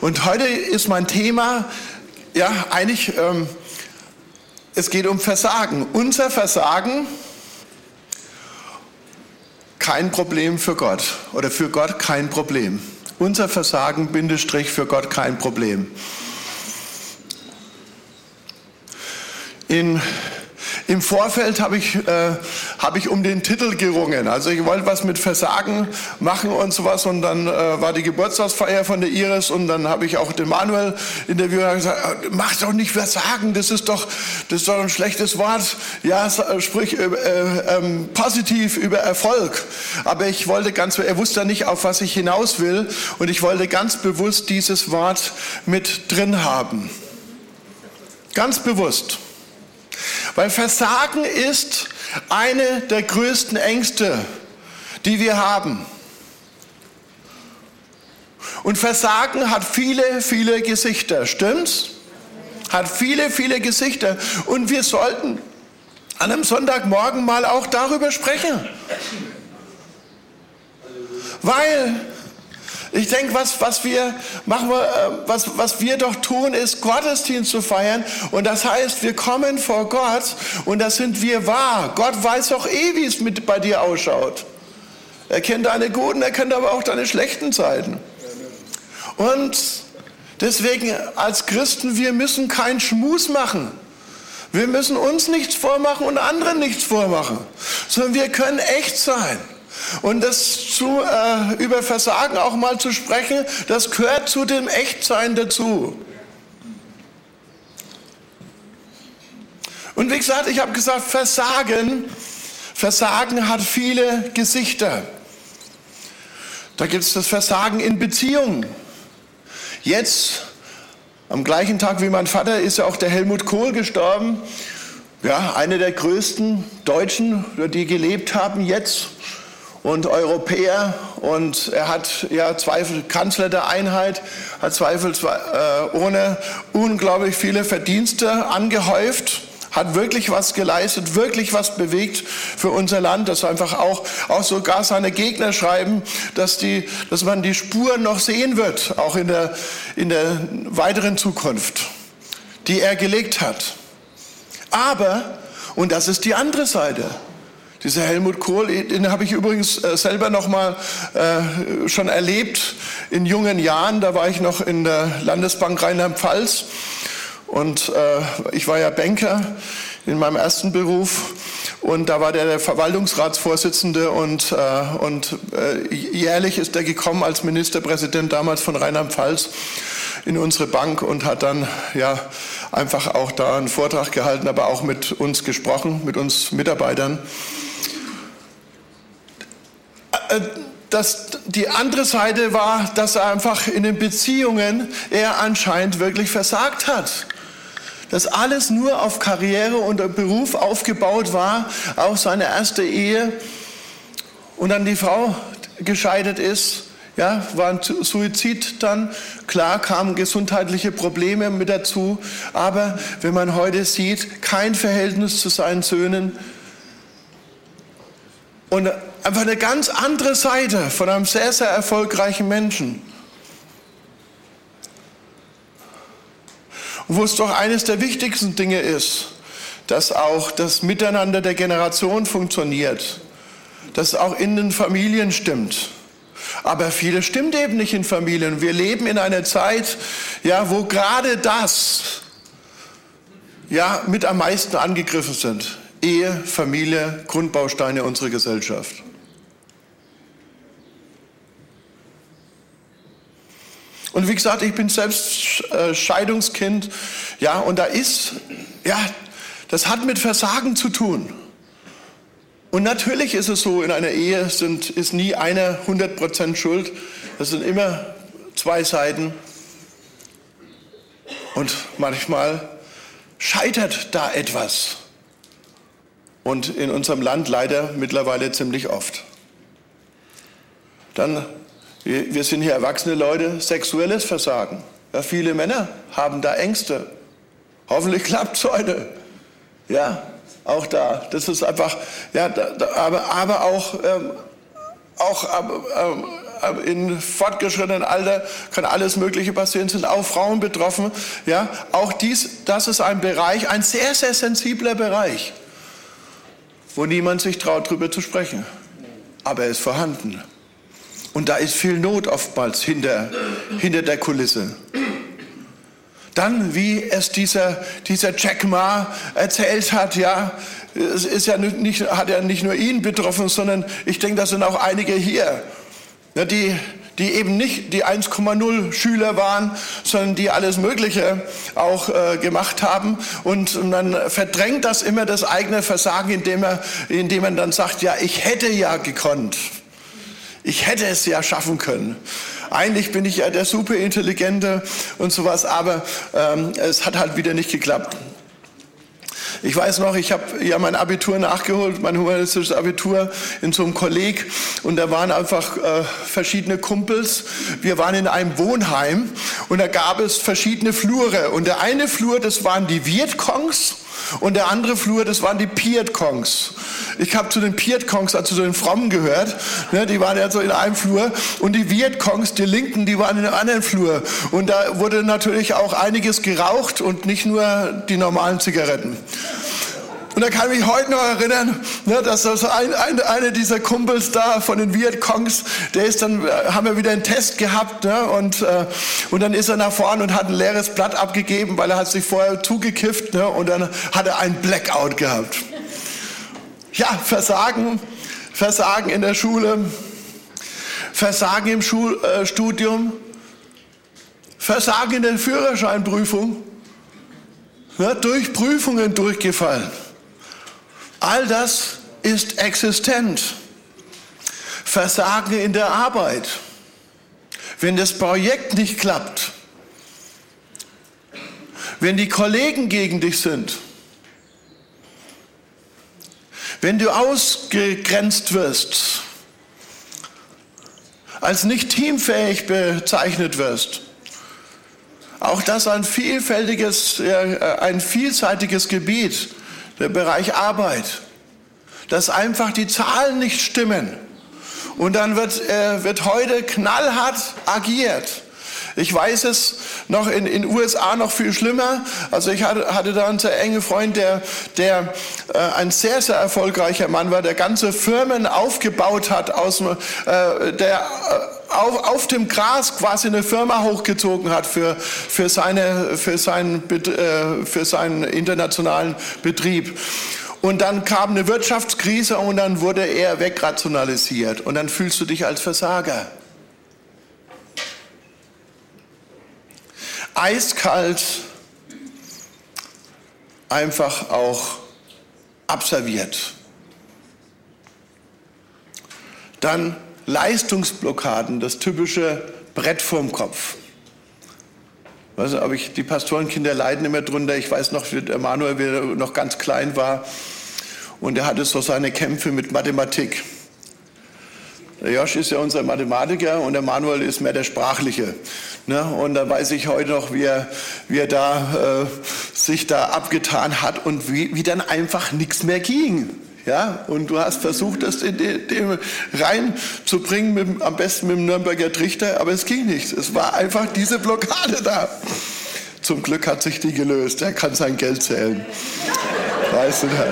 Und heute ist mein Thema, es geht um Versagen. Unser Versagen, kein Problem für Gott oder für Gott kein Problem. Unser Versagen, Bindestrich, für Gott kein Problem. Im Vorfeld habe ich um den Titel gerungen. Also ich wollte was mit Versagen machen und sowas. Und dann war die Geburtstagsfeier von der Iris und dann habe ich auch den Manuel interviewt und gesagt, mach doch nicht Versagen, das ist doch ein schlechtes Wort. Ja, sprich positiv über Erfolg. Aber er wusste ja nicht, auf was ich hinaus will. Und ich wollte ganz bewusst dieses Wort mit drin haben. Ganz bewusst. Weil Versagen ist eine der größten Ängste, die wir haben. Und Versagen hat viele, viele Gesichter, stimmt's? Hat viele, viele Gesichter. Und wir sollten an einem Sonntagmorgen mal auch darüber sprechen. Weil ich denke, was wir doch tun, ist Gottesdienst zu feiern. Und das heißt, wir kommen vor Gott und das sind wir wahr. Gott weiß doch wie es bei dir ausschaut. Er kennt deine guten, er kennt aber auch deine schlechten Zeiten. Und deswegen als Christen, wir müssen keinen Schmus machen. Wir müssen uns nichts vormachen und anderen nichts vormachen. Sondern wir können echt sein. Und über Versagen auch mal zu sprechen, das gehört zu dem Echtsein dazu. Und wie gesagt, ich habe gesagt, Versagen hat viele Gesichter. Da gibt es das Versagen in Beziehungen. Jetzt, am gleichen Tag wie mein Vater, ist ja auch der Helmut Kohl gestorben. Ja, einer der größten Deutschen, die gelebt haben jetzt. Und Europäer, und er hat Kanzler der Einheit, hat zweifelsohne unglaublich viele Verdienste angehäuft, hat wirklich was geleistet, wirklich was bewegt für unser Land, dass einfach auch sogar seine Gegner schreiben, dass man die Spuren noch sehen wird, auch in der weiteren Zukunft, die er gelegt hat. Aber, und das ist die andere Seite, dieser Helmut Kohl, den habe ich übrigens selber noch mal schon erlebt in jungen Jahren. Da war ich noch in der Landesbank Rheinland-Pfalz und ich war ja Banker in meinem ersten Beruf und da war der Verwaltungsratsvorsitzende und jährlich ist er gekommen als Ministerpräsident damals von Rheinland-Pfalz in unsere Bank und hat dann einfach auch da einen Vortrag gehalten, aber auch mit uns gesprochen, mit uns Mitarbeitern. Die andere Seite war, dass er einfach in den Beziehungen anscheinend wirklich versagt hat. Dass alles nur auf Karriere und Beruf aufgebaut war, auch seine erste Ehe und dann die Frau gescheitert ist. Ja, war ein Suizid dann, klar kamen gesundheitliche Probleme mit dazu, aber wenn man heute sieht, kein Verhältnis zu seinen Söhnen und einfach eine ganz andere Seite von einem sehr, sehr erfolgreichen Menschen. Und wo es doch eines der wichtigsten Dinge ist, dass auch das Miteinander der Generation funktioniert, dass es auch in den Familien stimmt. Aber vieles stimmt eben nicht in Familien. Wir leben in einer Zeit, wo gerade das mit am meisten angegriffen sind. Ehe, Familie, Grundbausteine unserer Gesellschaft. Und wie gesagt, ich bin selbst Scheidungskind, und das hat mit Versagen zu tun. Und natürlich ist es so, in einer Ehe ist nie einer 100% schuld. Das sind immer zwei Seiten. Und manchmal scheitert da etwas. Und in unserem Land leider mittlerweile ziemlich oft. Dann, wir sind hier erwachsene Leute, sexuelles Versagen. Ja, viele Männer haben da Ängste. Hoffentlich klappt es heute. Ja, auch da. Das ist einfach, aber auch in fortgeschrittenem Alter kann alles Mögliche passieren, sind auch Frauen betroffen. Ja, auch das ist ein Bereich, ein sehr, sehr sensibler Bereich, wo niemand sich traut, drüber zu sprechen. Aber er ist vorhanden. Und da ist viel Not oftmals hinter der Kulisse. Dann, wie es dieser Jack Ma erzählt hat, ja, es ist ja hat ja nicht nur ihn betroffen, sondern ich denke, das sind auch einige hier, ja, die eben nicht die 1,0 Schüler waren, sondern die alles Mögliche auch gemacht haben. Und man verdrängt das immer, das eigene Versagen, indem man dann sagt, ja, ich hätte ja gekonnt. Ich hätte es ja schaffen können. Eigentlich bin ich ja der Superintelligente und sowas, aber es hat halt wieder nicht geklappt. Ich weiß noch, ich habe ja mein Abitur nachgeholt, mein humanistisches Abitur in so einem Kolleg, und da waren einfach verschiedene Kumpels. Wir waren in einem Wohnheim und da gab es verschiedene Flure, und der eine Flur, das waren die Vietcongs, und der andere Flur, das waren die Pietkongs. Ich habe zu den Pietkongs, also zu den Frommen gehört. Ne, die waren ja so in einem Flur. Und die Vietkongs, die Linken, die waren in einem anderen Flur. Und da wurde natürlich auch einiges geraucht und nicht nur die normalen Zigaretten. Und da kann ich mich heute noch erinnern, ne, dass das eine dieser Kumpels da von den Vietcongs, haben wir wieder einen Test gehabt, ne, und dann ist er nach vorne und hat ein leeres Blatt abgegeben, weil er hat sich vorher zugekifft, ne, und dann hat er einen Blackout gehabt. Ja, Versagen in der Schule, Versagen im Studium, Versagen in der Führerscheinprüfung, ne, durch Prüfungen durchgefallen. All das ist existent. Versagen in der Arbeit. Wenn das Projekt nicht klappt, wenn die Kollegen gegen dich sind, wenn du ausgegrenzt wirst, als nicht teamfähig bezeichnet wirst. Auch das ein vielseitiges Gebiet, der Bereich Arbeit, dass einfach die Zahlen nicht stimmen. Und dann wird heute knallhart agiert. Ich weiß es noch in den USA noch viel schlimmer. Also ich hatte da einen sehr engen Freund, der ein sehr, sehr erfolgreicher Mann war, der ganze Firmen aufgebaut hat, der auf dem Gras quasi eine Firma hochgezogen hat für seinen internationalen Betrieb. Und dann kam eine Wirtschaftskrise und dann wurde er wegrationalisiert. Und dann fühlst du dich als Versager. Eiskalt, einfach auch abserviert. Dann Leistungsblockaden, das typische Brett vorm Kopf. Weiß nicht, aber die Pastorenkinder leiden immer drunter. Ich weiß noch, wie der Manuel, wie er noch ganz klein war, und er hatte so seine Kämpfe mit Mathematik. Der Josch ist ja unser Mathematiker und der Manuel ist mehr der Sprachliche. Ne? Und da weiß ich heute noch, wie er da sich da abgetan hat und wie dann einfach nichts mehr ging. Ja? Und du hast versucht, das in dem reinzubringen, am besten mit dem Nürnberger Trichter, aber es ging nicht. Es war einfach diese Blockade da. Zum Glück hat sich die gelöst. Er kann sein Geld zählen. Weißt du das?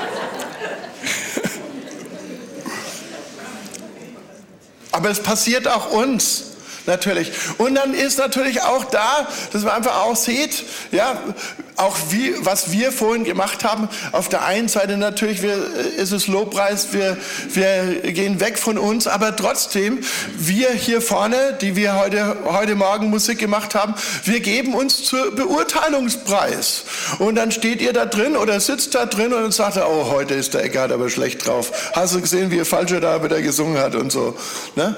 Aber es passiert auch uns, natürlich. Und dann ist natürlich auch da, dass man einfach auch sieht, ja, auch was wir vorhin gemacht haben. Auf der einen Seite natürlich ist es Lobpreis, wir gehen weg von uns, aber trotzdem, wir hier vorne, die wir heute Morgen Musik gemacht haben, wir geben uns zur Beurteilungspreis. Und dann steht ihr da drin oder sitzt da drin und sagt, oh, heute ist der Eckhard aber schlecht drauf. Hast du gesehen, wie er falscher da wieder gesungen hat und so, ne?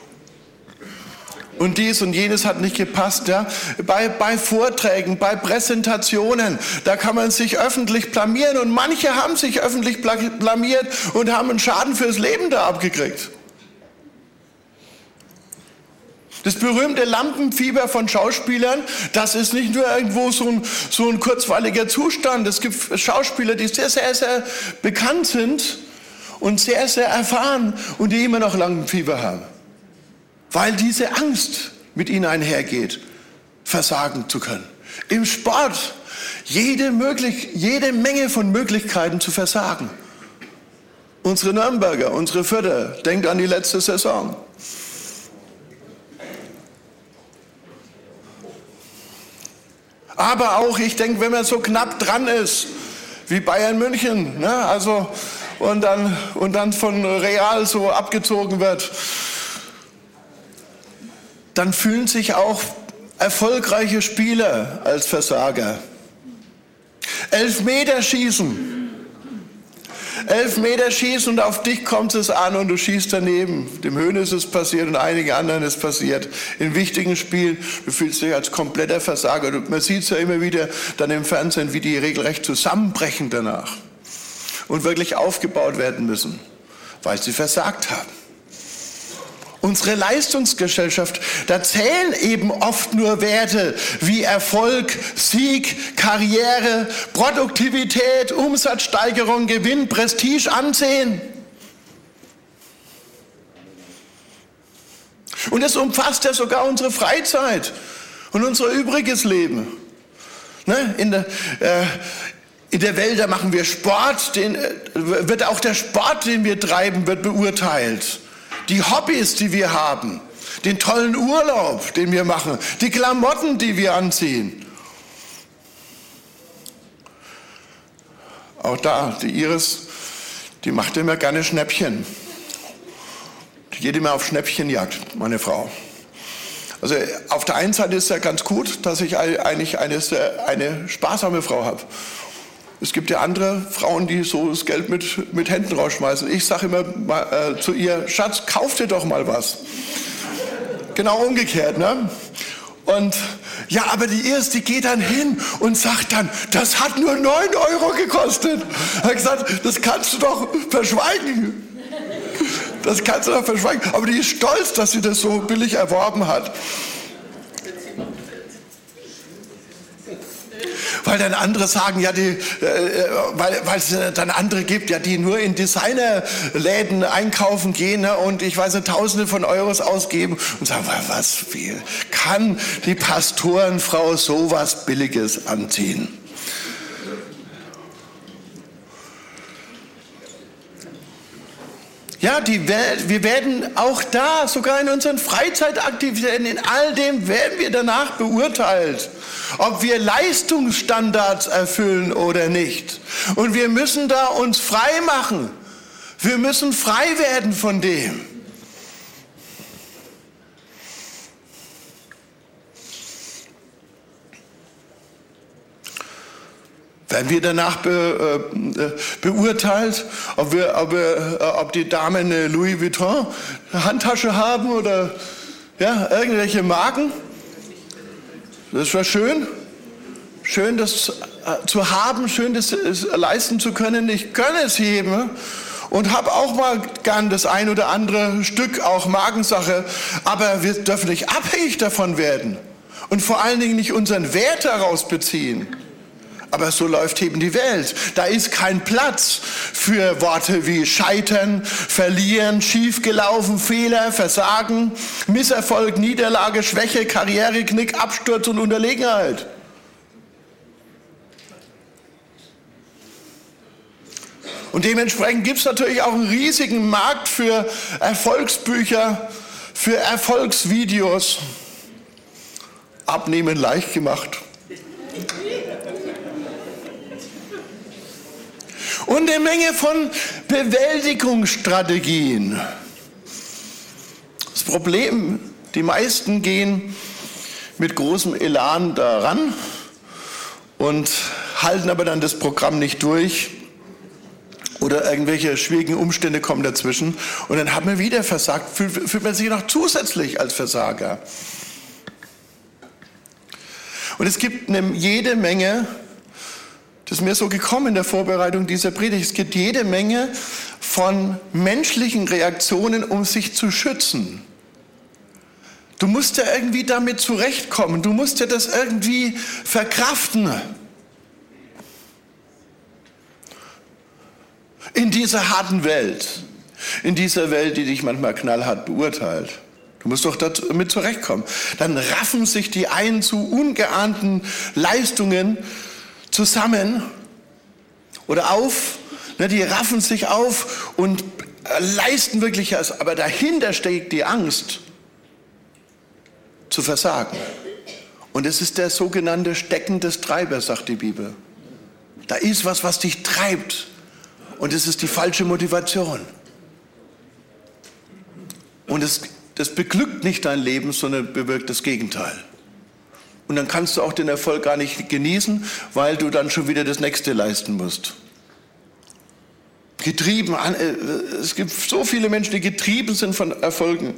Und dies und jenes hat nicht gepasst. Ja? Bei Vorträgen, bei Präsentationen, da kann man sich öffentlich blamieren. Und manche haben sich öffentlich blamiert und haben einen Schaden fürs Leben da abgekriegt. Das berühmte Lampenfieber von Schauspielern, das ist nicht nur irgendwo so ein kurzweiliger Zustand. Es gibt Schauspieler, die sehr, sehr, sehr bekannt sind und sehr, sehr erfahren und die immer noch Lampenfieber haben. weil diese Angst mit ihnen einhergeht, versagen zu können. Im Sport jede Menge von Möglichkeiten zu versagen. Unsere Nürnberger, unsere Fürther, denkt an die letzte Saison. Aber auch, ich denke, wenn man so knapp dran ist, wie Bayern München, ne? Also, und dann von Real so abgezogen wird, dann fühlen sich auch erfolgreiche Spieler als Versager. Elfmeterschießen und auf dich kommt es an und du schießt daneben. Dem Höhne ist es passiert und einigen anderen ist passiert. In wichtigen Spielen, du fühlst dich als kompletter Versager. Man sieht es ja immer wieder dann im Fernsehen, wie die regelrecht zusammenbrechen danach und wirklich aufgebaut werden müssen, weil sie versagt haben. Unsere Leistungsgesellschaft, da zählen eben oft nur Werte wie Erfolg, Sieg, Karriere, Produktivität, Umsatzsteigerung, Gewinn, Prestige, Ansehen. Und es umfasst ja sogar unsere Freizeit und unser übriges Leben. Ne? In der Welt, da machen wir Sport, wird auch der Sport, den wir treiben, wird beurteilt. Die Hobbys, die wir haben, den tollen Urlaub, den wir machen, die Klamotten, die wir anziehen. Auch da, die Iris, die macht immer gerne Schnäppchen. Die geht immer auf Schnäppchenjagd, meine Frau. Also auf der einen Seite ist es ja ganz gut, dass ich eigentlich eine sparsame Frau habe. Es gibt ja andere Frauen, die so das Geld mit Händen rausschmeißen. Ich sage immer zu ihr, Schatz, kauf dir doch mal was. Genau umgekehrt, ne? Und ja, aber die Iris, die geht dann hin und sagt dann, das hat nur 9 Euro gekostet. Er hat gesagt, das kannst du doch verschweigen. Das kannst du doch verschweigen. Aber die ist stolz, dass sie das so billig erworben hat. Weil dann andere sagen, ja, weil es dann andere gibt, ja, die nur in Designerläden einkaufen gehen, ne, und ich weiß nicht, Tausende von Euros ausgeben und sagen, was viel kann die Pastorenfrau sowas Billiges anziehen? Ja, wir werden auch da, sogar in unseren Freizeitaktivitäten, in all dem werden wir danach beurteilt, ob wir Leistungsstandards erfüllen oder nicht. Und wir müssen da uns frei machen. Wir müssen frei werden von dem. Werden wir danach beurteilt, ob die Damen eine Louis Vuitton Handtasche haben oder ja, irgendwelche Marken? Das war schön. Schön, das zu haben, schön, das leisten zu können. Ich gönne es jedem und habe auch mal gern das ein oder andere Stück, auch Markensache. Aber wir dürfen nicht abhängig davon werden und vor allen Dingen nicht unseren Wert daraus beziehen. Aber so läuft eben die Welt. Da ist kein Platz für Worte wie Scheitern, Verlieren, schiefgelaufen, Fehler, Versagen, Misserfolg, Niederlage, Schwäche, Karriereknick, Absturz und Unterlegenheit. Und dementsprechend gibt es natürlich auch einen riesigen Markt für Erfolgsbücher, für Erfolgsvideos. Abnehmen leicht gemacht. Und eine Menge von Bewältigungsstrategien. Das Problem, die meisten gehen mit großem Elan daran und halten aber dann das Programm nicht durch oder irgendwelche schwierigen Umstände kommen dazwischen und dann hat man wieder versagt, fühlt man sich noch zusätzlich als Versager. Und es gibt jede Menge, das ist mir so gekommen in der Vorbereitung dieser Predigt, es gibt jede Menge von menschlichen Reaktionen, um sich zu schützen. Du musst ja irgendwie damit zurechtkommen, du musst ja das irgendwie verkraften. In dieser harten Welt, in dieser Welt, die dich manchmal knallhart beurteilt. Du musst doch damit zurechtkommen. Dann raffen sich die einen zu ungeahnten Leistungen zusammen oder auf. Die raffen sich auf und leisten wirklich was. Aber dahinter steckt die Angst, zu versagen. Und es ist der sogenannte Stecken des Treibers, sagt die Bibel. Da ist was dich treibt. Und es ist die falsche Motivation. Und das beglückt nicht dein Leben, sondern bewirkt das Gegenteil. Und dann kannst du auch den Erfolg gar nicht genießen, weil du dann schon wieder das Nächste leisten musst. Getrieben, es gibt so viele Menschen, die getrieben sind von Erfolgen.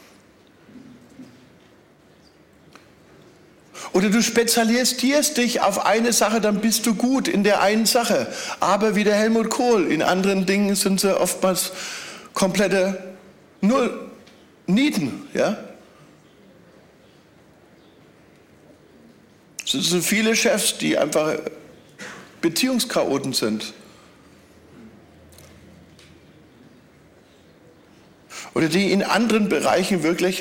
Oder du spezialisierst dich auf eine Sache, dann bist du gut in der einen Sache. Aber wie der Helmut Kohl, in anderen Dingen sind sie oftmals komplette Nieten. Ja? Es sind viele Chefs, die einfach Beziehungschaoten sind. Oder die in anderen Bereichen wirklich,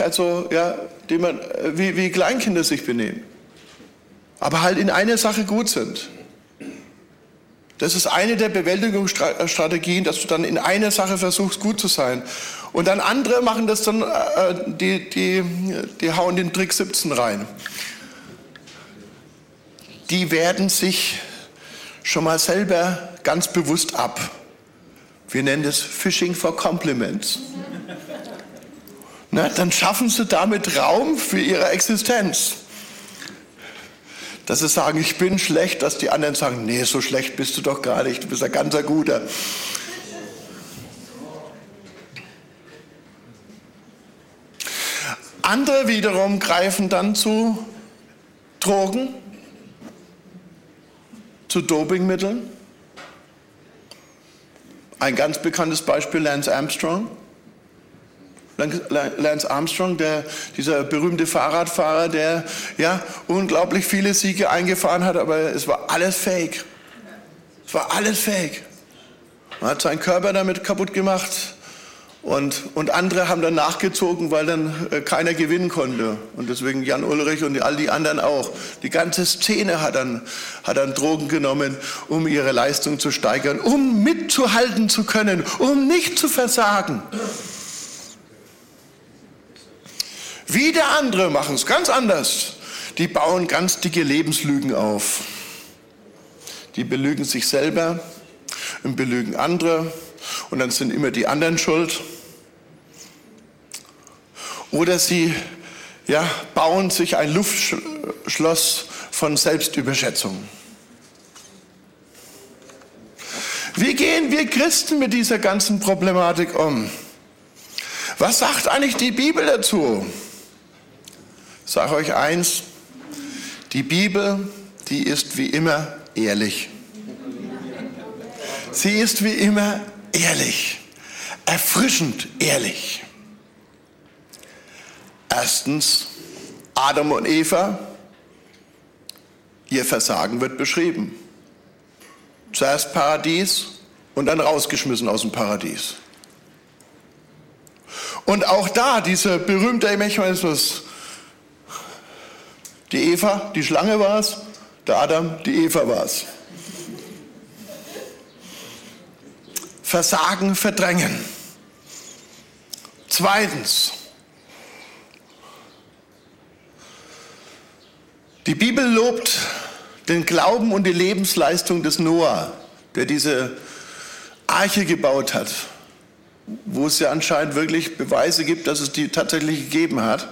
wie Kleinkinder sich benehmen. Aber halt in einer Sache gut sind. Das ist eine der Bewältigungsstrategien, dass du dann in einer Sache versuchst, gut zu sein. Und dann andere machen das dann, die hauen den Trick 17 rein. Die werden sich schon mal selber ganz bewusst ab. Wir nennen das Fishing for Compliments. Dann schaffen sie damit Raum für ihre Existenz. Dass sie sagen, ich bin schlecht, dass die anderen sagen, nee, so schlecht bist du doch gar nicht, du bist ein ganzer Guter. Andere wiederum greifen dann zu Drogen, zu Dopingmitteln. Ein ganz bekanntes Beispiel, Lance Armstrong. Lance Armstrong, dieser berühmte Fahrradfahrer, der unglaublich viele Siege eingefahren hat, aber es war alles Fake. Es war alles Fake. Man hat seinen Körper damit kaputt gemacht und andere haben dann nachgezogen, weil dann keiner gewinnen konnte. Und deswegen Jan Ullrich und all die anderen auch. Die ganze Szene hat dann Drogen genommen, um ihre Leistung zu steigern, um mitzuhalten zu können, um nicht zu versagen. Wieder andere machen es ganz anders. Die bauen ganz dicke Lebenslügen auf. Die belügen sich selber und belügen andere und dann sind immer die anderen schuld. Oder sie bauen sich ein Luftschloss von Selbstüberschätzung. Wie gehen wir Christen mit dieser ganzen Problematik um? Was sagt eigentlich die Bibel dazu? Ich sage euch eins, die Bibel, die ist wie immer ehrlich. Sie ist wie immer ehrlich, erfrischend ehrlich. Erstens, Adam und Eva, ihr Versagen wird beschrieben. Zuerst Paradies und dann rausgeschmissen aus dem Paradies. Und auch da dieser berühmte Mechanismus, die Eva, die Schlange war es, der Adam, die Eva war es. Versagen, verdrängen. Zweitens, die Bibel lobt den Glauben und die Lebensleistung des Noah, der diese Arche gebaut hat, wo es ja anscheinend wirklich Beweise gibt, dass es die tatsächlich gegeben hat.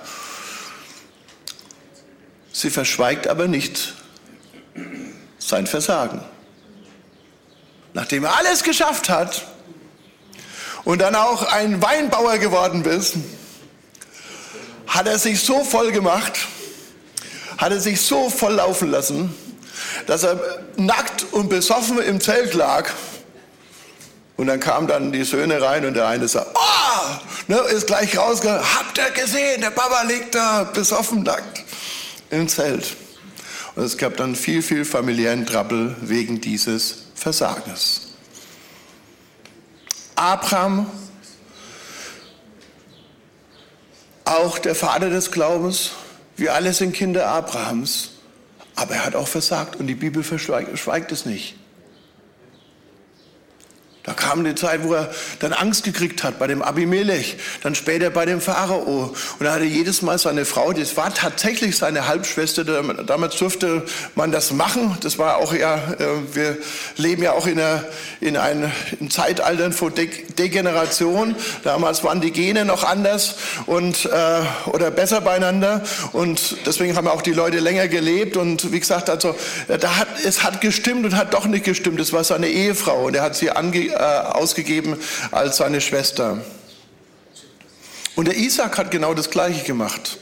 Sie verschweigt aber nicht sein Versagen. Nachdem er alles geschafft hat und dann auch ein Weinbauer geworden ist, hat er sich so voll gemacht, hat er sich so voll laufen lassen, dass er nackt und besoffen im Zelt lag. Und dann kamen dann die Söhne rein und der eine sagt, ist gleich rausgegangen, habt ihr gesehen, der Papa liegt da besoffen nackt im Zelt. Und es gab dann viel familiären Trouble wegen dieses Versagens. Abraham auch der Vater des Glaubens. Wir alle sind Kinder Abrahams. Aber er hat auch versagt und die Bibel verschweigt es nicht. Da kam eine Zeit, wo er dann Angst gekriegt hat bei dem Abimelech, dann später bei dem Pharao. Und er hatte jedes Mal seine Frau, das war tatsächlich seine Halbschwester, damals durfte man das machen. Das war auch wir leben ja auch in einem Zeitalter von Degeneration. Damals waren die Gene noch anders oder besser beieinander. Und deswegen haben auch die Leute länger gelebt. Und wie gesagt, also, es hat gestimmt und hat doch nicht gestimmt. Es war seine Ehefrau und er hat sie ausgegeben als seine Schwester. Und der Isaac hat genau das Gleiche gemacht.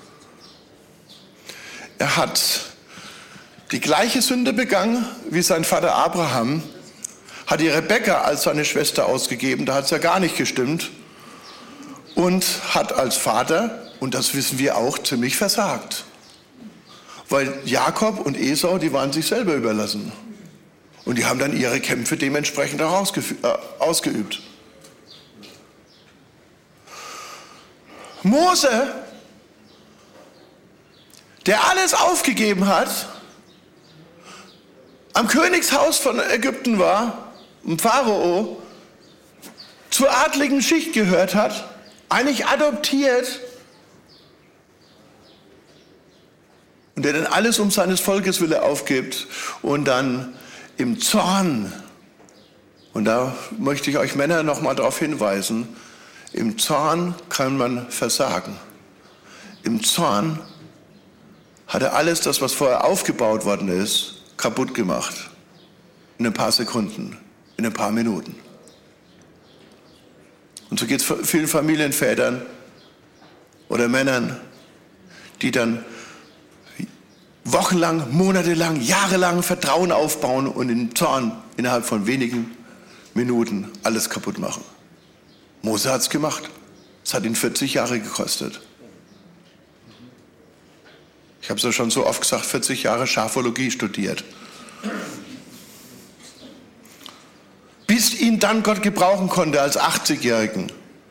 Er hat die gleiche Sünde begangen wie sein Vater Abraham, hat die Rebekka als seine Schwester ausgegeben, da hat es ja gar nicht gestimmt, und hat als Vater, und das wissen wir auch, ziemlich versagt. Weil Jakob und Esau, die waren sich selber überlassen. Und die haben dann ihre Kämpfe dementsprechend auch ausgeübt. Mose, der alles aufgegeben hat, am Königshaus von Ägypten war, ein Pharao, zur adligen Schicht gehört hat, eigentlich adoptiert, und der dann alles um seines Volkes willen aufgibt und dann im Zorn, und da möchte ich euch Männer noch mal darauf hinweisen, im Zorn kann man versagen. Im Zorn hat er alles das, was vorher aufgebaut worden ist, kaputt gemacht. In ein paar Sekunden, in ein paar Minuten. Und so geht es vielen Familienvätern oder Männern, die dann wochenlang, monatelang, jahrelang Vertrauen aufbauen und im Zorn innerhalb von wenigen Minuten alles kaputt machen. Mose hat es gemacht. Es hat ihn 40 Jahre gekostet. Ich habe es ja schon so oft gesagt, 40 Jahre Schafologie studiert. Bis ihn dann Gott gebrauchen konnte als 80-Jährigen.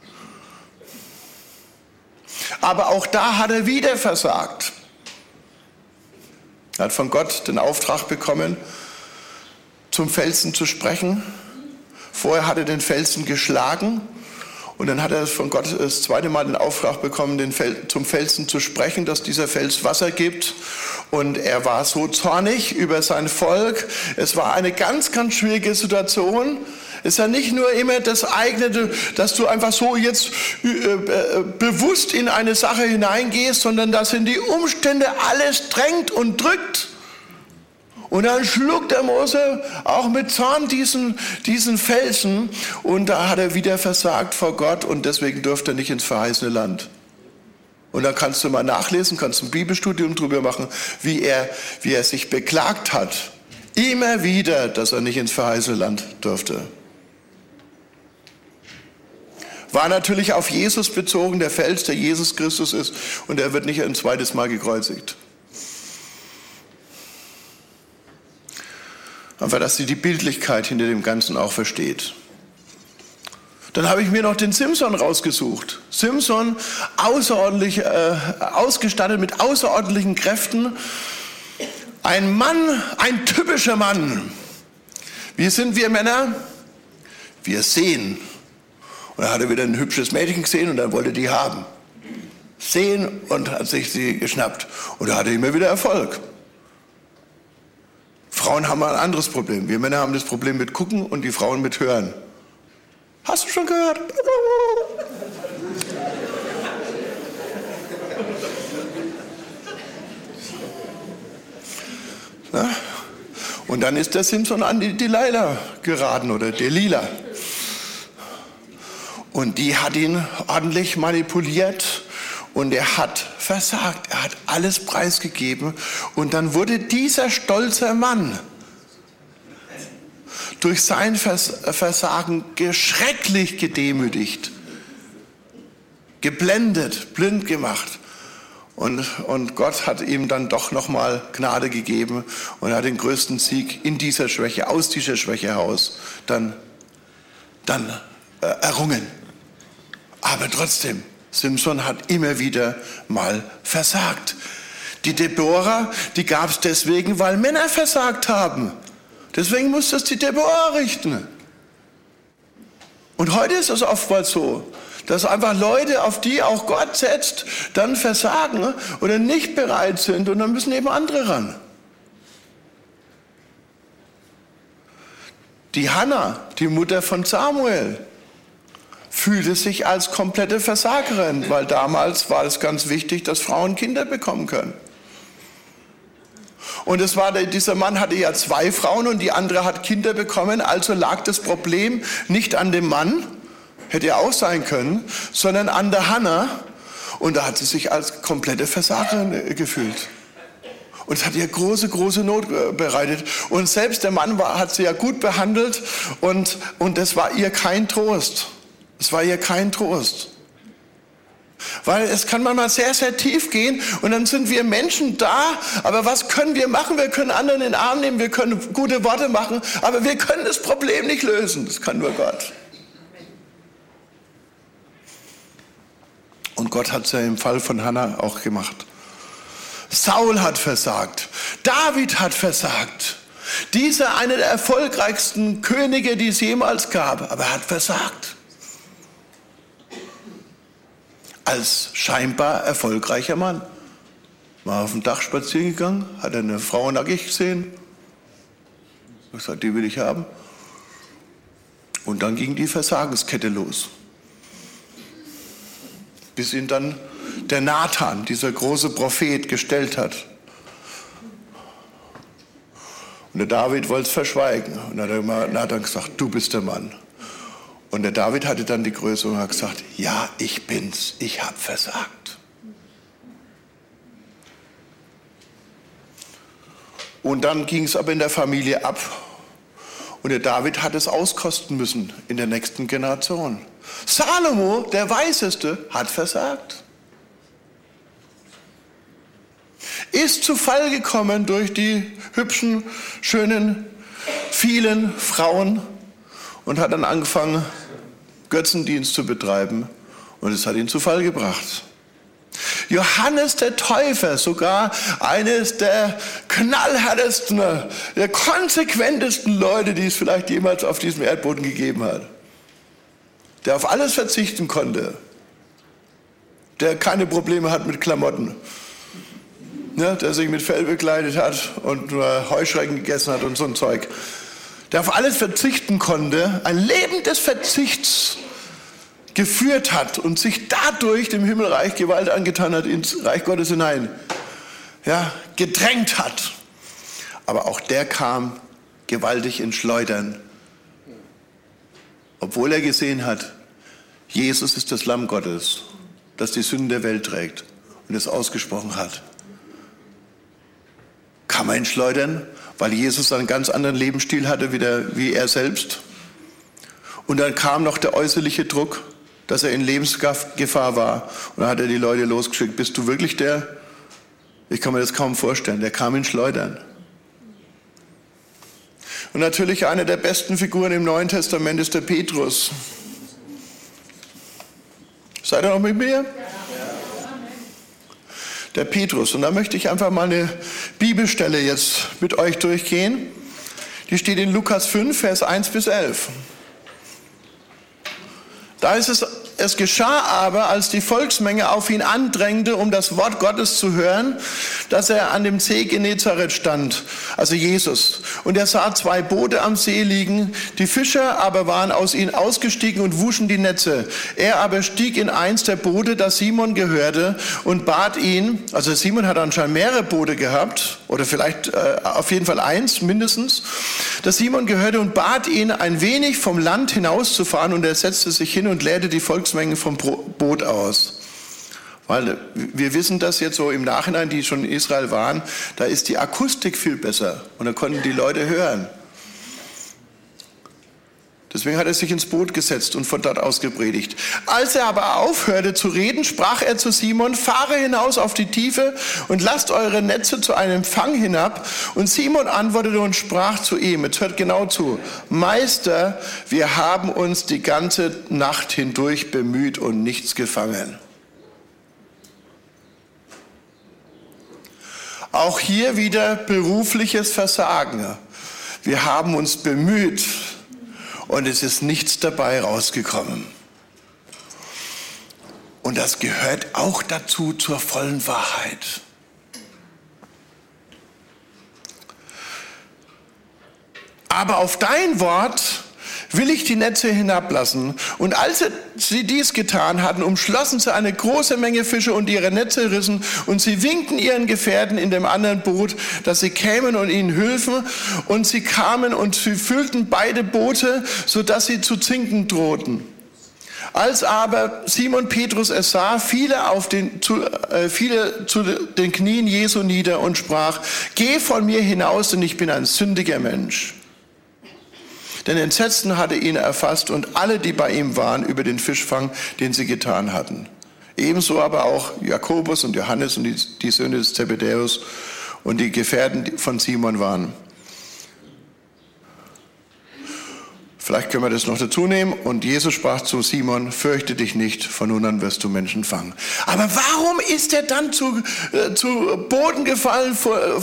Aber auch da hat er wieder versagt. Er hat von Gott den Auftrag bekommen, zum Felsen zu sprechen. Vorher hat er den Felsen geschlagen und dann hat er von Gott das zweite Mal den Auftrag bekommen, zum Felsen zu sprechen, dass dieser Fels Wasser gibt. Und er war so zornig über sein Volk. Es war eine ganz, ganz schwierige Situation. Es ist ja nicht nur immer das eigene, dass du einfach so jetzt bewusst in eine Sache hineingehst, sondern dass in die Umstände alles drängt und drückt. Und dann schluckt der Mose auch mit Zorn diesen Felsen und da hat er wieder versagt vor Gott und deswegen durfte er nicht ins verheißene Land. Und da kannst du mal nachlesen, kannst ein Bibelstudium drüber machen, wie er sich beklagt hat. Immer wieder, dass er nicht ins verheißene Land durfte. War natürlich auf Jesus bezogen, der Fels, der Jesus Christus ist, und er wird nicht ein zweites Mal gekreuzigt. Einfach, dass sie die Bildlichkeit hinter dem Ganzen auch versteht. Dann habe ich mir noch den Simson rausgesucht. Simson, außerordentlich ausgestattet mit außerordentlichen Kräften. Ein Mann, ein typischer Mann. Wie sind wir Männer? Wir sehen. Und da hat er wieder ein hübsches Mädchen gesehen und dann wollte er die haben. Sehen und hat sich sie geschnappt. Und da hatte er immer wieder Erfolg. Frauen haben ein anderes Problem. Wir Männer haben das Problem mit Gucken und die Frauen mit Hören. Hast du schon gehört? Na? Und dann ist der Simson an die Delilah geraten oder Delila. Und die hat ihn ordentlich manipuliert und er hat versagt. Er hat alles preisgegeben und dann wurde dieser stolze Mann durch sein Versagen schrecklich gedemütigt, geblendet, blind gemacht. Und Gott hat ihm dann doch nochmal Gnade gegeben und hat den größten Sieg in dieser Schwäche, aus dieser Schwäche heraus, dann errungen. Aber trotzdem, Simson hat immer wieder mal versagt. Die Deborah, die gab es deswegen, weil Männer versagt haben. Deswegen musste es die Deborah richten. Und heute ist es oftmals so, dass einfach Leute, auf die auch Gott setzt, dann versagen oder nicht bereit sind und dann müssen eben andere ran. Die Hannah, die Mutter von Samuel, fühlte sich als komplette Versagerin, weil damals war es ganz wichtig, dass Frauen Kinder bekommen können. Und dieser Mann hatte ja 2 Frauen und die andere hat Kinder bekommen, also lag das Problem nicht an dem Mann, hätte ja auch sein können, sondern an der Hannah. Und da hat sie sich als komplette Versagerin gefühlt. Und es hat ihr große, große Not bereitet. Und selbst der Mann hat sie ja gut behandelt und das war ihr kein Trost. Es war ihr kein Trost. Weil es kann manchmal sehr, sehr tief gehen und dann sind wir Menschen da, aber was können wir machen? Wir können anderen in den Arm nehmen, wir können gute Worte machen, aber wir können das Problem nicht lösen. Das kann nur Gott. Und Gott hat es ja im Fall von Hannah auch gemacht. Saul hat versagt. David hat versagt. Dieser einer der erfolgreichsten Könige, die es jemals gab, aber er hat versagt. Als scheinbar erfolgreicher Mann. Mal auf dem Dach spazieren gegangen, hat eine Frau nackig gesehen. Er hat gesagt, die will ich haben. Und dann ging die Versagenskette los. Bis ihn dann der Nathan, dieser große Prophet, gestellt hat. Und der David wollte es verschweigen. Und dann hat der Nathan gesagt, du bist der Mann. Und der David hatte dann die Größe und hat gesagt, ja, ich bin's, ich habe versagt. Und dann ging es aber in der Familie ab. Und der David hat es auskosten müssen in der nächsten Generation. Salomo, der Weiseste, hat versagt. Ist zu Fall gekommen durch die hübschen, schönen, vielen Frauen und hat dann angefangen, Götzendienst zu betreiben. Und es hat ihn zu Fall gebracht. Johannes der Täufer, sogar eines der knallhärtesten, der konsequentesten Leute, die es vielleicht jemals auf diesem Erdboden gegeben hat. Der auf alles verzichten konnte. Der keine Probleme hat mit Klamotten. Ja, der sich mit Fell bekleidet hat und nur Heuschrecken gegessen hat und so ein Zeug. Der auf alles verzichten konnte, ein Leben des Verzichts geführt hat und sich dadurch dem Himmelreich Gewalt angetan hat, ins Reich Gottes hinein, ja, gedrängt hat. Aber auch der kam gewaltig ins Schleudern. Obwohl er gesehen hat, Jesus ist das Lamm Gottes, das die Sünden der Welt trägt und es ausgesprochen hat. Kam er ins Schleudern, weil Jesus einen ganz anderen Lebensstil hatte wie er selbst. Und dann kam noch der äußerliche Druck, dass er in Lebensgefahr war. Und dann hat er die Leute losgeschickt. Bist du wirklich der? Ich kann mir das kaum vorstellen. Der kam ins Schleudern. Und natürlich eine der besten Figuren im Neuen Testament ist der Petrus. Seid ihr noch mit mir? Der Petrus. Und da möchte ich einfach mal eine Bibelstelle jetzt mit euch durchgehen. Die steht in Lukas 5, Vers 1 bis 11. Da ist es geschah aber, als die Volksmenge auf ihn andrängte, um das Wort Gottes zu hören, dass er an dem See Genezareth stand, also Jesus. Und er sah 2 Boote am See liegen, die Fischer aber waren aus ihnen ausgestiegen und wuschen die Netze. Er aber stieg in eins der Boote, das Simon gehörte, und bat ihn, also Simon hat anscheinend mehrere Boote gehabt, oder vielleicht auf jeden Fall eins mindestens, das Simon gehörte und bat ihn, ein wenig vom Land hinauszufahren, und er setzte sich hin und leerte die Volksmenge vom Boot aus. Weil wir wissen das jetzt so im Nachhinein, die schon in Israel waren, da ist die Akustik viel besser und da konnten die Leute hören. Deswegen hat er sich ins Boot gesetzt und von dort aus gepredigt. Als er aber aufhörte zu reden, sprach er zu Simon, fahre hinaus auf die Tiefe und lasst eure Netze zu einem Fang hinab. Und Simon antwortete und sprach zu ihm, jetzt hört genau zu, Meister, wir haben uns die ganze Nacht hindurch bemüht und nichts gefangen. Auch hier wieder berufliches Versagen. Wir haben uns bemüht und es ist nichts dabei rausgekommen. Und das gehört auch dazu zur vollen Wahrheit. Aber auf dein Wort will ich die Netze hinablassen. Und als sie dies getan hatten, umschlossen sie eine große Menge Fische und ihre Netze rissen. Und sie winkten ihren Gefährten in dem anderen Boot, dass sie kämen und ihnen hülfen. Und sie kamen und sie füllten beide Boote, sodass sie zu sinken drohten. Als aber Simon Petrus es sah, fiel zu den Knien Jesu nieder und sprach: Geh von mir hinaus, denn ich bin ein sündiger Mensch. Denn Entsetzen hatte ihn erfasst und alle, die bei ihm waren, über den Fischfang, den sie getan hatten. Ebenso aber auch Jakobus und Johannes und die Söhne des Zebedäus und die Gefährten von Simon waren. Vielleicht können wir das noch dazu nehmen. Und Jesus sprach zu Simon: Fürchte dich nicht, von nun an wirst du Menschen fangen. Aber warum ist er dann zu Boden gefallen,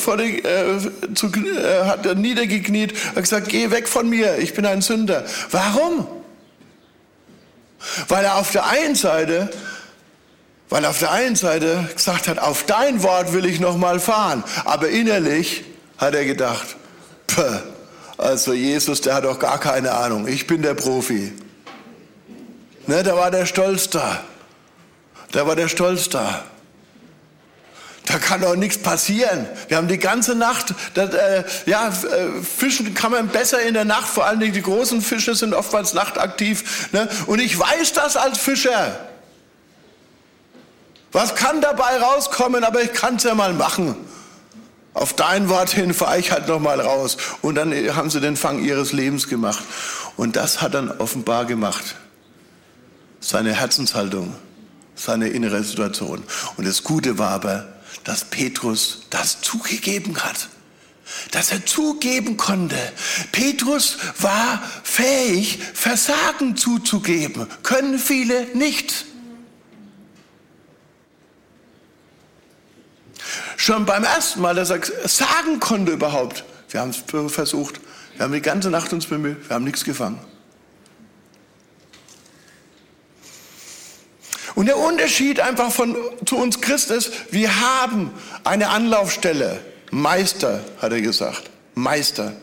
hat er niedergekniet, hat gesagt: Geh weg von mir, ich bin ein Sünder. Warum? Weil er auf der einen Seite gesagt hat: Auf dein Wort will ich noch mal fahren. Aber innerlich hat er gedacht: Also Jesus, der hat doch gar keine Ahnung. Ich bin der Profi. Ne, da war der Stolz da. Da kann doch nichts passieren. Wir haben die ganze Nacht, fischen kann man besser in der Nacht, vor allen Dingen die großen Fische sind oftmals nachtaktiv. Ne? Und ich weiß das als Fischer. Was kann dabei rauskommen, aber ich kann es ja mal machen. Auf dein Wort hin fahre ich halt noch mal raus. Und dann haben sie den Fang ihres Lebens gemacht. Und das hat dann offenbar gemacht. Seine Herzenshaltung, seine innere Situation. Und das Gute war aber, dass Petrus das zugegeben hat. Dass er zugeben konnte. Petrus war fähig, Versagen zuzugeben. Können viele nicht. Schon beim ersten Mal, dass er sagen konnte überhaupt: Wir haben es versucht, wir haben die ganze Nacht uns bemüht, wir haben nichts gefangen. Und der Unterschied einfach zu uns Christen ist, wir haben eine Anlaufstelle. Meister, hat er gesagt. Meister.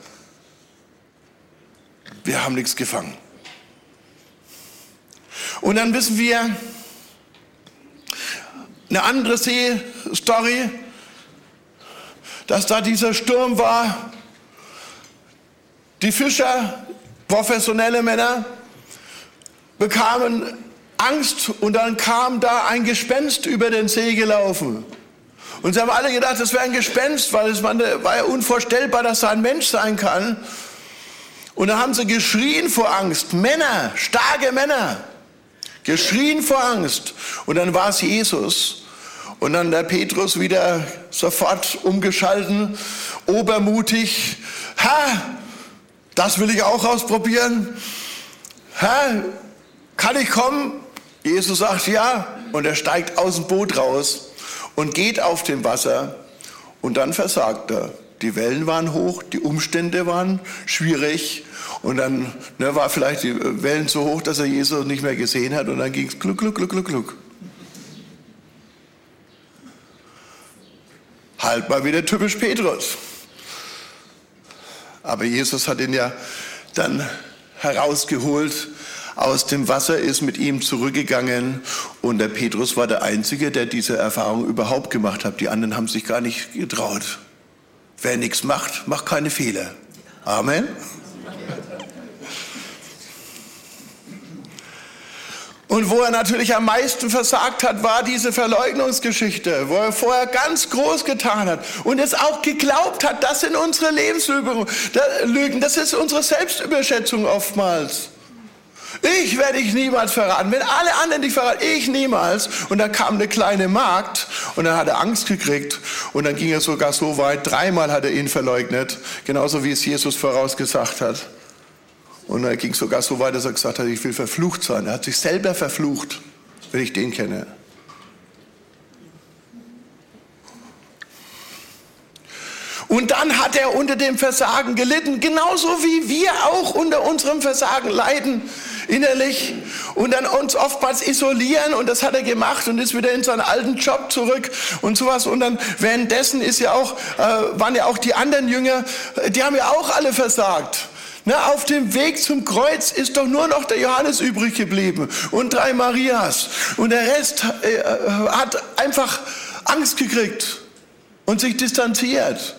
Wir haben nichts gefangen. Und dann wissen wir eine andere Seestory, dass da dieser Sturm war. Die Fischer, professionelle Männer, bekamen Angst und dann kam da ein Gespenst über den See gelaufen. Und sie haben alle gedacht, das wäre ein Gespenst, weil es war ja unvorstellbar, dass da ein Mensch sein kann. Und dann haben sie geschrien vor Angst. Männer, starke Männer, geschrien vor Angst. Und dann war es Jesus. Und dann der Petrus wieder sofort umgeschalten, obermutig. Das will ich auch ausprobieren. Kann ich kommen? Jesus sagt ja. Und er steigt aus dem Boot raus und geht auf dem Wasser. Und dann versagt er. Die Wellen waren hoch, die Umstände waren schwierig. Und dann war vielleicht die Wellen so hoch, dass er Jesus nicht mehr gesehen hat. Und dann ging es gluck, gluck, gluck, gluck, gluck. Halt mal wieder typisch Petrus. Aber Jesus hat ihn ja dann herausgeholt aus dem Wasser, ist mit ihm zurückgegangen und der Petrus war der Einzige, der diese Erfahrung überhaupt gemacht hat. Die anderen haben sich gar nicht getraut. Wer nichts macht, macht keine Fehler. Amen. Und wo er natürlich am meisten versagt hat, war diese Verleugnungsgeschichte, wo er vorher ganz groß getan hat und es auch geglaubt hat, das sind unsere Lebenslügen, das ist unsere Selbstüberschätzung oftmals. Ich werde dich niemals verraten, wenn alle anderen dich verraten, ich niemals. Und dann kam eine kleine Magd und dann hat er Angst gekriegt und dann ging er sogar so weit, 3-mal hat er ihn verleugnet, genauso wie es Jesus vorausgesagt hat. Und er ging sogar so weit, dass er gesagt hat, ich will verflucht sein. Er hat sich selber verflucht, wenn ich den kenne. Und dann hat er unter dem Versagen gelitten, genauso wie wir auch unter unserem Versagen leiden, innerlich. Und dann uns oftmals isolieren, und das hat er gemacht und ist wieder in seinen alten Job zurück und sowas. Und dann währenddessen waren ja auch die anderen Jünger, die haben ja auch alle versagt. Auf dem Weg zum Kreuz ist doch nur noch der Johannes übrig geblieben und 3 Marias. Und der Rest hat einfach Angst gekriegt und sich distanziert.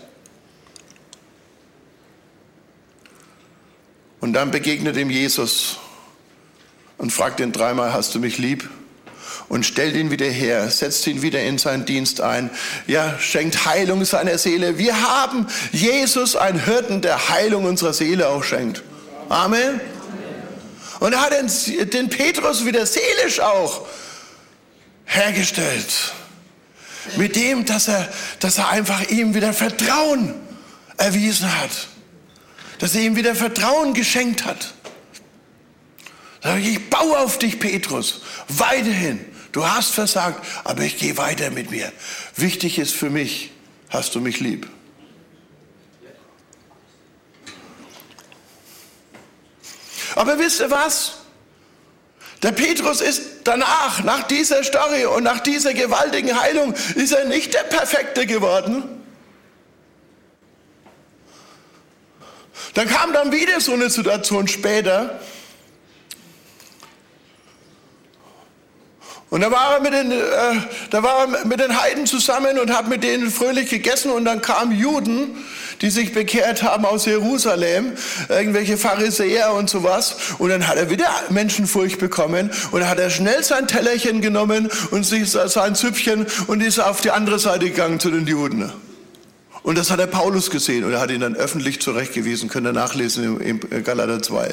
Und dann begegnet ihm Jesus und fragt ihn 3-mal, hast du mich lieb? Und stellt ihn wieder her, setzt ihn wieder in seinen Dienst ein. Ja, schenkt Heilung seiner Seele. Wir haben Jesus, einen Hirten, der Heilung unserer Seele auch schenkt. Amen. Und er hat den Petrus wieder seelisch auch hergestellt. Mit dem, dass er einfach ihm wieder Vertrauen erwiesen hat. Dass er ihm wieder Vertrauen geschenkt hat. Sag ich baue auf dich, Petrus, weiterhin. Du hast versagt, aber ich gehe weiter mit mir. Wichtig ist für mich, hast du mich lieb. Aber wisst ihr was? Der Petrus ist danach, nach dieser Story und nach dieser gewaltigen Heilung, ist er nicht der Perfekte geworden. Dann kam dann wieder so eine Situation später. Und da war er mit den Heiden zusammen und hat mit denen fröhlich gegessen. Und dann kamen Juden, die sich bekehrt haben aus Jerusalem, irgendwelche Pharisäer und sowas. Und dann hat er wieder Menschenfurcht bekommen. Und dann hat er schnell sein Tellerchen genommen und sich sein Züppchen und ist auf die andere Seite gegangen zu den Juden. Und das hat der Paulus gesehen und er hat ihn dann öffentlich zurechtgewiesen. Könnt ihr nachlesen in Galater 2.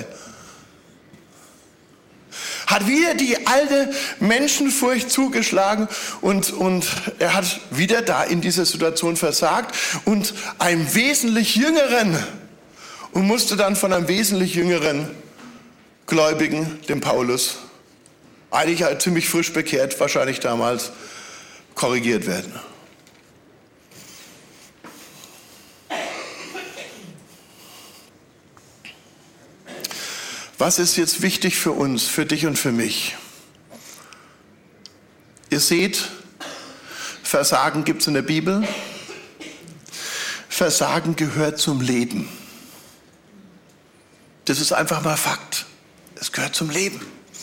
Hat wieder die alte Menschenfurcht zugeschlagen und er hat wieder da in dieser Situation versagt und einem wesentlich Jüngeren und musste dann von einem wesentlich jüngeren Gläubigen, dem Paulus, eigentlich halt ziemlich frisch bekehrt, wahrscheinlich damals, korrigiert werden. Was ist jetzt wichtig für uns, für dich und für mich? Ihr seht, Versagen gibt es in der Bibel. Versagen gehört zum Leben. Das ist einfach mal Fakt. Es gehört zum Leben.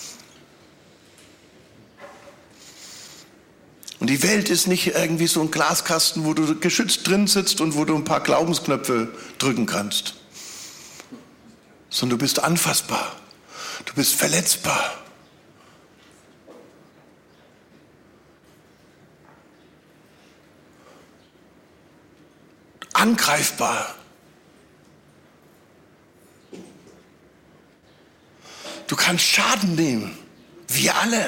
Und die Welt ist nicht irgendwie so ein Glaskasten, wo du geschützt drin sitzt und wo du ein paar Glaubensknöpfe drücken kannst. Sondern du bist anfassbar, du bist verletzbar. Angreifbar. Du kannst Schaden nehmen, wir alle.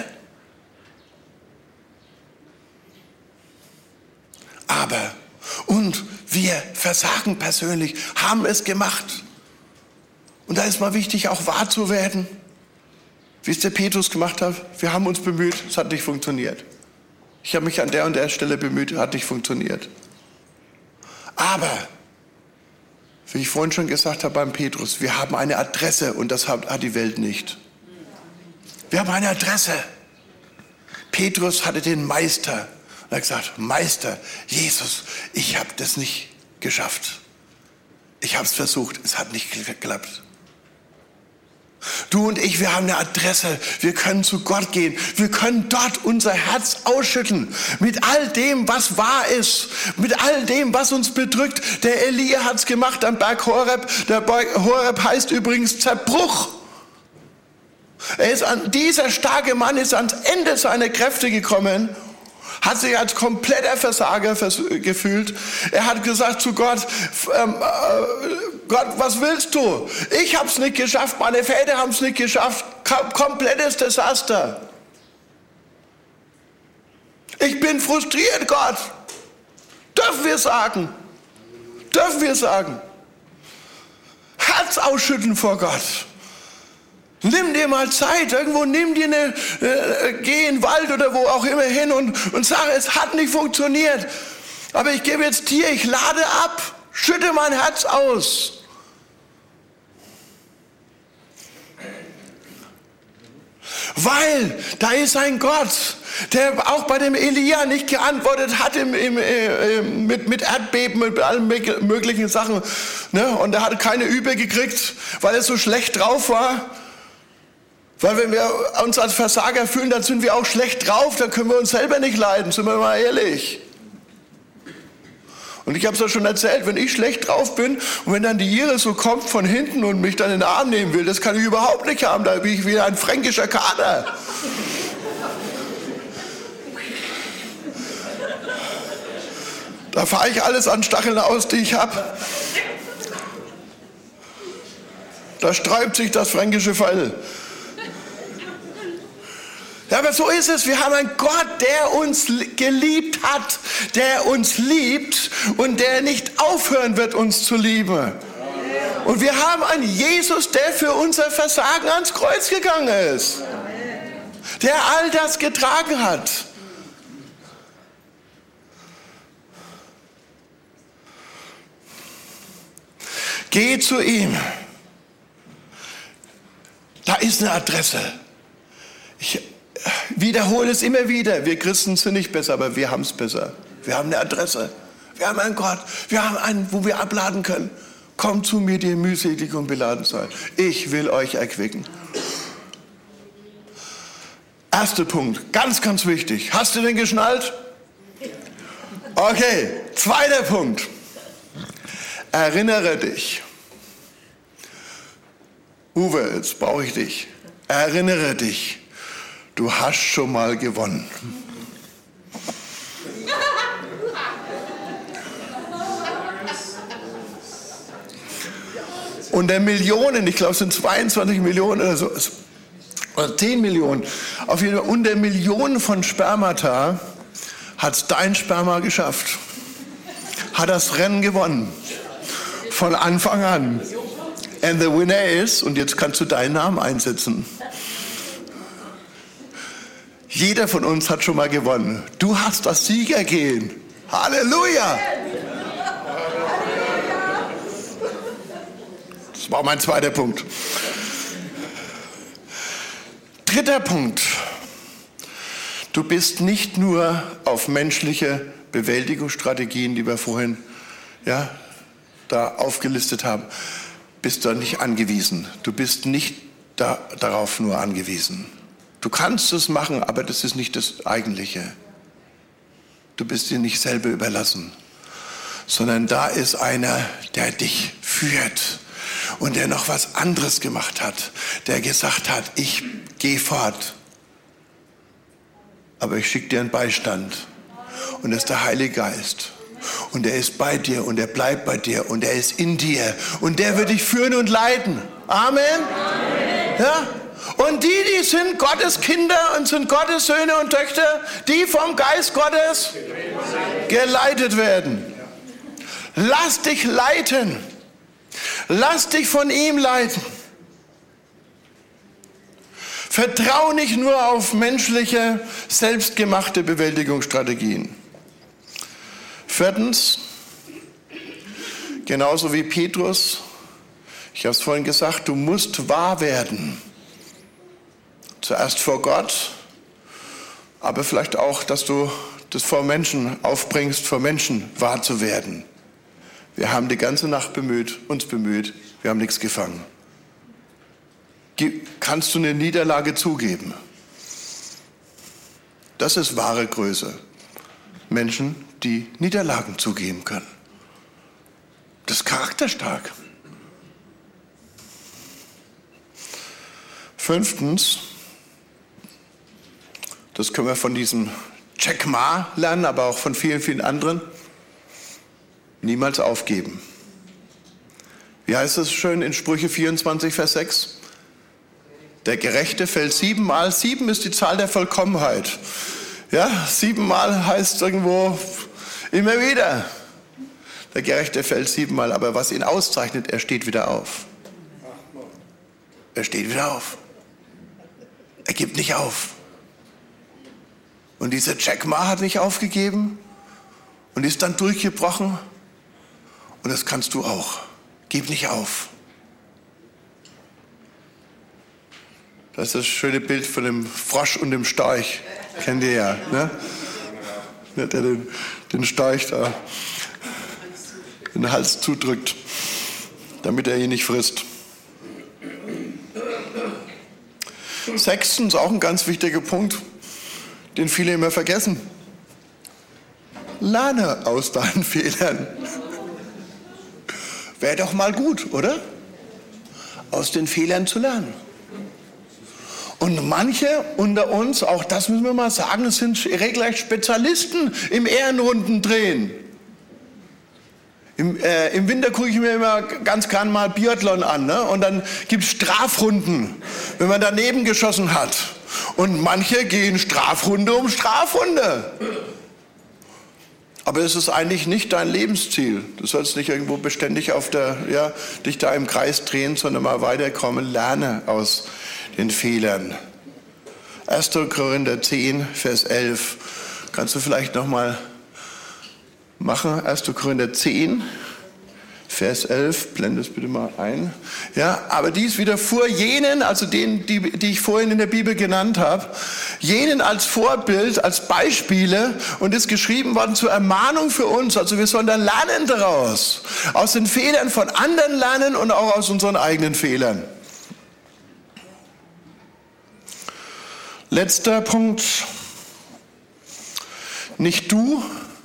Und wir versagen persönlich, haben es gemacht. Und da ist mal wichtig, auch wahr zu werden, wie es der Petrus gemacht hat. Wir haben uns bemüht, es hat nicht funktioniert. Ich habe mich an der und der Stelle bemüht, hat nicht funktioniert. Aber, wie ich vorhin schon gesagt habe beim Petrus, wir haben eine Adresse und das hat die Welt nicht. Wir haben eine Adresse. Petrus hatte den Meister und er hat gesagt, Meister, Jesus, ich habe das nicht geschafft. Ich habe es versucht, es hat nicht geklappt. Du und ich, wir haben eine Adresse. Wir können zu Gott gehen. Wir können dort unser Herz ausschütten. Mit all dem, was wahr ist. Mit all dem, was uns bedrückt. Der Elia hat es gemacht am Berg Horeb. Der Berg Horeb heißt übrigens Zerbruch. Dieser starke Mann ist ans Ende seiner Kräfte gekommen. Hat sich als kompletter Versager gefühlt. Er hat gesagt zu Gott, Gott, was willst du? Ich habe es nicht geschafft, meine Väter haben es nicht geschafft. Komplettes Desaster. Ich bin frustriert, Gott. Dürfen wir sagen? Dürfen wir sagen? Herz ausschütten vor Gott. Nimm dir mal Zeit, irgendwo geh in den Wald oder wo auch immer hin und sag, es hat nicht funktioniert. Aber ich gebe jetzt dir, ich lade ab. Schütte mein Herz aus. Weil da ist ein Gott, der auch bei dem Elia nicht geantwortet hat mit Erdbeben, mit allen möglichen Sachen. Ne? Und er hat keine Übel gekriegt, weil er so schlecht drauf war. Weil wenn wir uns als Versager fühlen, dann sind wir auch schlecht drauf, dann können wir uns selber nicht leiden, sind wir mal ehrlich. Und ich habe es ja schon erzählt, wenn ich schlecht drauf bin und wenn dann die Iris so kommt von hinten und mich dann in den Arm nehmen will, das kann ich überhaupt nicht haben, da bin ich wie ein fränkischer Kater. Da fahre ich alles an Stacheln aus, die ich habe. Da sträubt sich das fränkische Fell. Ja, aber so ist es. Wir haben einen Gott, der uns geliebt hat, der uns liebt und der nicht aufhören wird, uns zu lieben. Und wir haben einen Jesus, der für unser Versagen ans Kreuz gegangen ist. Der all das getragen hat. Geh zu ihm. Da ist eine Adresse. Ich wiederhole es immer wieder. Wir Christen sind nicht besser, aber wir haben es besser. Wir haben eine Adresse. Wir haben einen Gott. Wir haben einen, wo wir abladen können. Kommt zu mir, die ihr mühselig und beladen seid. Ich will euch erquicken. Erster Punkt, ganz, ganz wichtig. Hast du den geschnallt? Okay, zweiter Punkt. Erinnere dich. Uwe, jetzt brauche ich dich. Erinnere dich. Du hast schon mal gewonnen. Unter Millionen, ich glaube es sind 22 Millionen oder so, oder 10 Millionen, auf jeden Fall unter Millionen von Spermata hat es dein Sperma geschafft. Hat das Rennen gewonnen. Von Anfang an. And the winner is, und jetzt kannst du deinen Namen einsetzen. Jeder von uns hat schon mal gewonnen. Du hast das Siegergehen. Halleluja! Das war mein zweiter Punkt. Dritter Punkt. Du bist nicht nur auf menschliche Bewältigungsstrategien, die wir vorhin da aufgelistet haben, bist du nicht angewiesen. Du bist nicht darauf nur angewiesen. Du kannst es machen, aber das ist nicht das Eigentliche. Du bist dir nicht selber überlassen, sondern da ist einer, der dich führt und der noch was anderes gemacht hat, der gesagt hat, ich gehe fort, aber ich schicke dir einen Beistand und das ist der Heilige Geist. Und er ist bei dir und er bleibt bei dir und er ist in dir und der wird dich führen und leiten. Amen. Amen. Ja? Und die sind Gottes Kinder und sind Gottes Söhne und Töchter, die vom Geist Gottes geleitet werden. Lass dich leiten. Lass dich von ihm leiten. Vertrau nicht nur auf menschliche, selbstgemachte Bewältigungsstrategien. Viertens, genauso wie Petrus, ich habe es vorhin gesagt, du musst wahr werden. Zuerst vor Gott, aber vielleicht auch, dass du das vor Menschen aufbringst, vor Menschen wahr zu werden. Wir haben die ganze Nacht uns bemüht, wir haben nichts gefangen. Kannst du eine Niederlage zugeben? Das ist wahre Größe. Menschen, die Niederlagen zugeben können. Das ist charakterstark. Fünftens, das können wir von diesem Jack Ma lernen, aber auch von vielen, vielen anderen. Niemals aufgeben. Wie heißt es schön in Sprüche 24, Vers 6? Der Gerechte fällt 7-mal. 7 ist die Zahl der Vollkommenheit. Ja, 7-mal heißt irgendwo immer wieder. Der Gerechte fällt 7-mal, aber was ihn auszeichnet, er steht wieder auf. Er steht wieder auf. Er gibt nicht auf. Und dieser Jack Ma hat nicht aufgegeben und ist dann durchgebrochen Und das kannst du auch. Gib nicht auf. Das ist das schöne Bild von dem Frosch und dem Storch. Kennt ihr ja, ne? Der den Storch da in den Hals zudrückt, damit er ihn nicht frisst. Sechstens, auch ein ganz wichtiger Punkt, den viele immer vergessen. Lerne aus deinen Fehlern. Wäre doch mal gut, oder? Aus den Fehlern zu lernen. Und manche unter uns, auch das müssen wir mal sagen, sind regelrecht Spezialisten im Ehrenrundendrehen. Im Winter gucke ich mir immer ganz gern mal Biathlon an, ne? Und dann gibt es Strafrunden, wenn man daneben geschossen hat. Und manche gehen Strafrunde um Strafrunde. Aber es ist eigentlich nicht dein Lebensziel. Du sollst nicht irgendwo beständig dich da im Kreis drehen, sondern mal weiterkommen. Lerne aus den Fehlern. 1. Korinther 10, Vers 11. Kannst du vielleicht nochmal machen? 1. Korinther 10, Vers 11. Blende es bitte mal ein. Ja, aber dies widerfuhr jenen, also denen, die ich vorhin in der Bibel genannt habe, jenen als Vorbild, als Beispiele, und ist geschrieben worden zur Ermahnung für uns. Also wir sollen dann lernen daraus. Aus den Fehlern von anderen lernen und auch aus unseren eigenen Fehlern. Letzter Punkt. Nicht du,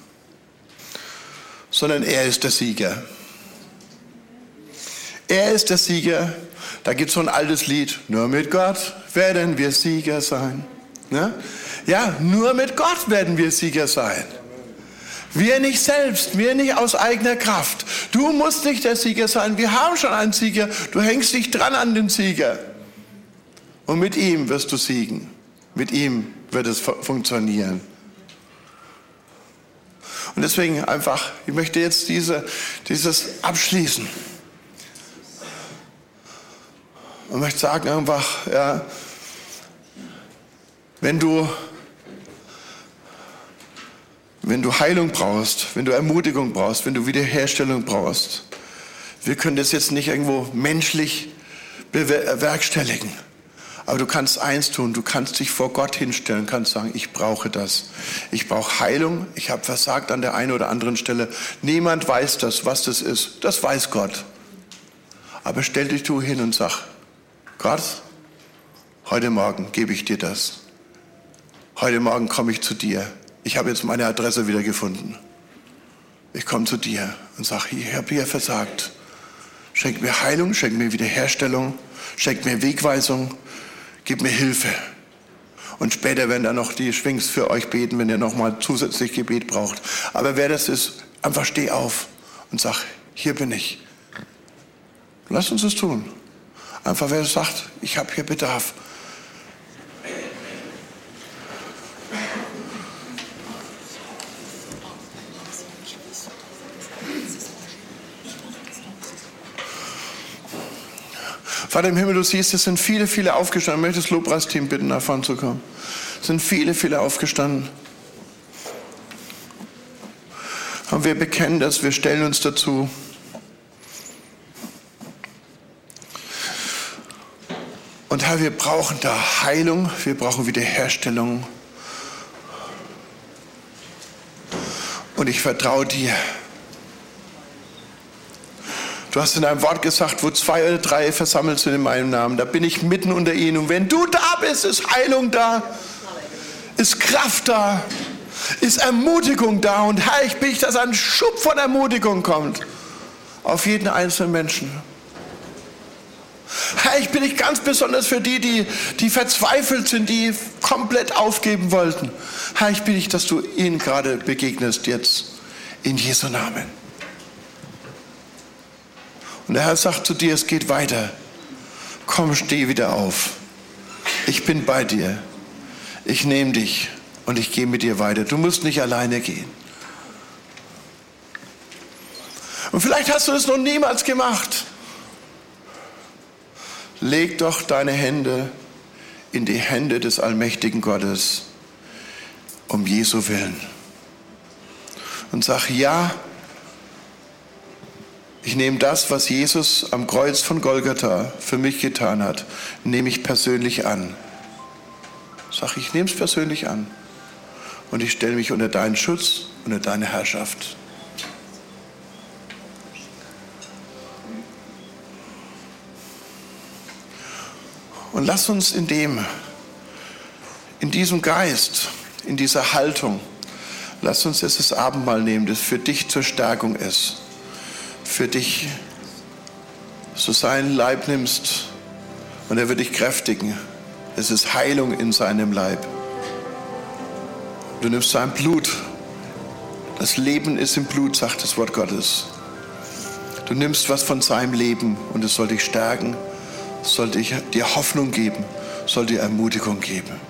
sondern er ist der Sieger. Er ist der Sieger. Da gibt es so ein altes Lied. Nur mit Gott werden wir Sieger sein. Ne? Ja, nur mit Gott werden wir Sieger sein. Wir nicht selbst, wir nicht aus eigener Kraft. Du musst nicht der Sieger sein. Wir haben schon einen Sieger. Du hängst dich dran an den Sieger. Und mit ihm wirst du siegen. Mit ihm wird es funktionieren. Und deswegen einfach, ich möchte jetzt dieses abschließen. Und möchte sagen einfach, ja, wenn du Heilung brauchst, wenn du Ermutigung brauchst, wenn du Wiederherstellung brauchst, wir können das jetzt nicht irgendwo menschlich bewerkstelligen. Aber du kannst eins tun, du kannst dich vor Gott hinstellen, kannst sagen, ich brauche das. Ich brauche Heilung, ich habe versagt an der einen oder anderen Stelle. Niemand weiß das, was das ist. Das weiß Gott. Aber stell dich du hin und sag, Gott, heute Morgen gebe ich dir das. Heute Morgen komme ich zu dir. Ich habe jetzt meine Adresse wieder gefunden. Ich komme zu dir und sage, ich habe hier versagt. Schenk mir Heilung, schenk mir Wiederherstellung, schenk mir Wegweisung. Gib mir Hilfe. Und später werden dann noch die Schwings für euch beten, wenn ihr nochmal zusätzlich Gebet braucht. Aber wer das ist, einfach steh auf und sag, hier bin ich. Lasst uns das tun. Einfach wer sagt, ich habe hier Bedarf. Vater im Himmel, du siehst, es sind viele, viele aufgestanden. Ich möchte das Lobpreisteam bitten, nach vorne zu kommen. Es sind viele, viele aufgestanden. Und wir bekennen das, wir stellen uns dazu. Und Herr, wir brauchen da Heilung, wir brauchen Wiederherstellung. Und ich vertraue dir. Du hast in deinem Wort gesagt, wo 2 oder 3 versammelt sind in meinem Namen, da bin ich mitten unter ihnen. Und wenn du da bist, ist Heilung da, ist Kraft da, ist Ermutigung da. Und Herr, ich bitte, dass ein Schub von Ermutigung kommt auf jeden einzelnen Menschen. Herr, ich bitte dich ganz besonders für die verzweifelt sind, die komplett aufgeben wollten. Herr, ich bitte dich, dass du ihnen gerade begegnest jetzt in Jesu Namen. Und der Herr sagt zu dir, es geht weiter. Komm, steh wieder auf. Ich bin bei dir. Ich nehme dich und ich gehe mit dir weiter. Du musst nicht alleine gehen. Und vielleicht hast du das noch niemals gemacht. Leg doch deine Hände in die Hände des allmächtigen Gottes, um Jesu willen. Und sag, ja, Ich nehme das, was Jesus am Kreuz von Golgatha für mich getan hat, nehme ich persönlich an. Sag ich nehme es persönlich an. Und ich stelle mich unter deinen Schutz, unter deine Herrschaft. Und lass uns in diesem Geist, in dieser Haltung, lass uns jetzt das Abendmahl nehmen, das für dich zur Stärkung ist. Für dich so seinen Leib nimmst und er wird dich kräftigen. Es ist Heilung in seinem Leib. Du nimmst sein Blut. Das Leben ist im Blut, sagt das Wort Gottes. Du nimmst was von seinem Leben und es soll dich stärken, soll dir Hoffnung geben, soll dir Ermutigung geben.